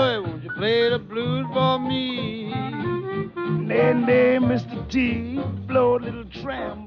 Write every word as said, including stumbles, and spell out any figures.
Louie, won't you play the blues for me? Nay, nay, Mister T, blow a little tram